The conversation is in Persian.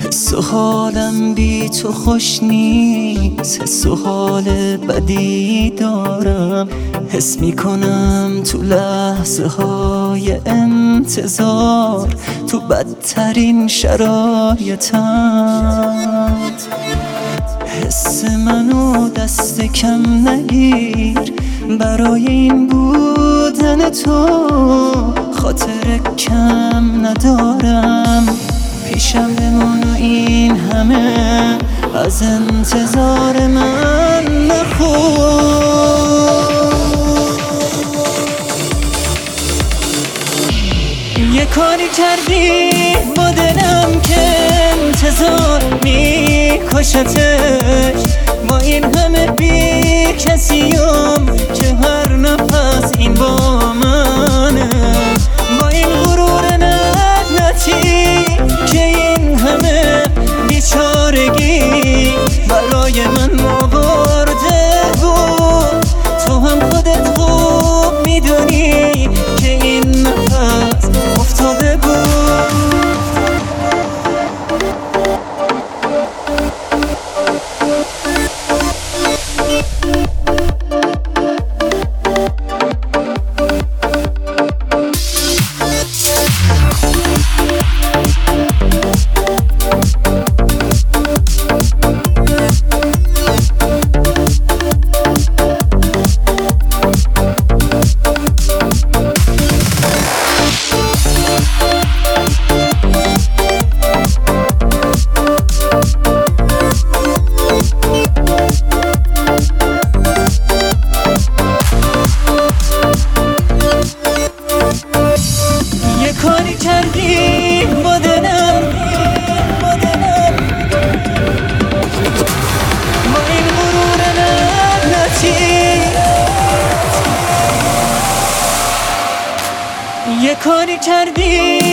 حس و حالم بی تو خوش نیست، حس و حال بدی دارم. حس میکنم تو لحظه های انتظار تو بدترین شرایطم. حس منو دست کم نگیر، برای این بودن تو خاطر کم ندارم. پیشم بمان و این همه از انتظار من نخور. یه کاری کردی با دلم که انتظار میکشتش، با این همه بی کسیم که هر نفس این با منه، با این غرور لعنتی که این همه بیچارگی برای من آورده بود. تو هم خودت خوب میدونی که این نفس افتاده بود. کاری کردی با دلم، با این غرور لعنتی. یه کاری کردی